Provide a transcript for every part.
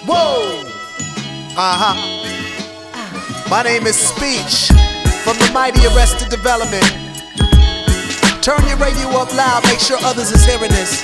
Whoa! My name is Speech from the mighty Arrested Development. Turn your radio up loud, make sure others is hearing this.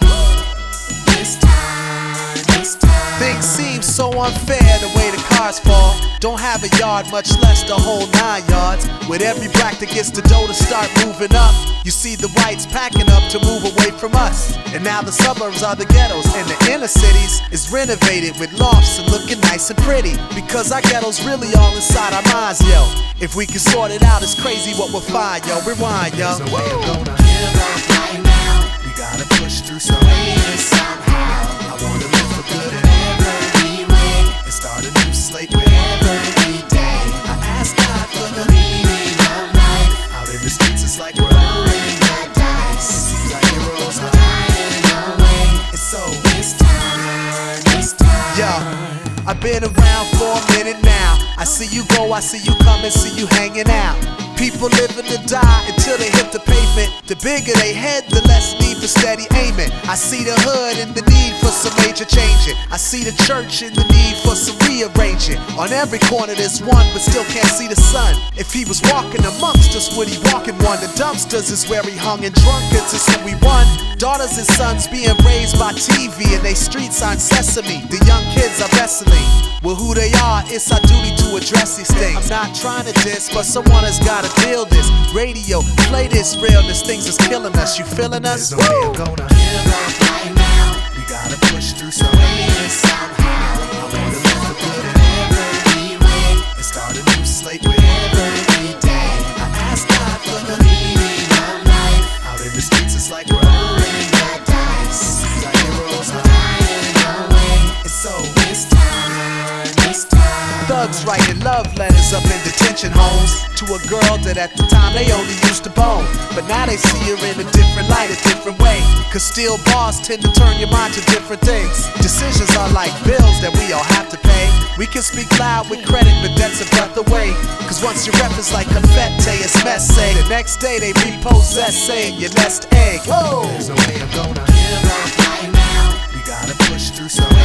Things seem so unfair the way the cars fall. Don't have a yard, much less the whole 9 yards. With every black that gets the dough to start moving up, you see the whites packing up to move away from us. And now the suburbs are the ghettos, and the inner cities is renovated with lofts and looking nice and pretty. Because our ghettos really all inside our minds, yo. If we can sort it out, it's crazy what we'll find, yo. Rewind, yo. There's a way of gonna live life right now. We gotta push through some way somehow. I wanna live for good in every way and start a new slate with every day. I ask God for the meaning of life. Out in the streets it's like we're rolling the dice. Seems like heroes are dying away. And so it's time, it's time. Yo, I've been around for a minute now. I see you go, I see you coming, see you hanging out. People living to die until they hit the pavement. The bigger they head, the less need for steady aiming. I see the hood and the need for some major changing. I see the church and the need for some rearranging. On every corner there's one, but still can't see the sun. If he was walking amongst us, would he walk in one? The dumpsters is where he hung, and drunkards is who we won. Daughters and sons being raised by TV, and they streets on Sesame. The young kids are wrestling. Well, who they are, it's our duty to address these things. I'm not trying to diss, but someone has gotta deal this. Radio, play this realness, things is killing us. You feeling us? There's a way of gonna live life right now. We gotta push through some way somehow. I wanna live for good in every way and start a new slate with every day. I ask God for the meaning of life. Out in the streets it's like we're rolling the dice. Seems like heroes are dying away. And so it's time, it's time. Thugs writing love letters up in detention homes to a girl that at the time they only used to bone. But now they see her in a different light, a different way. Cause steel bars tend to turn your mind to different things. Decisions are like bills that we all have to pay. We can speak loud with credit, but that's a breath away. Cause once your rep is like confetti, it's messy. The next day they repossess, saying your nest egg. Whoa! There's a way of gonna live life right now. We gotta push through some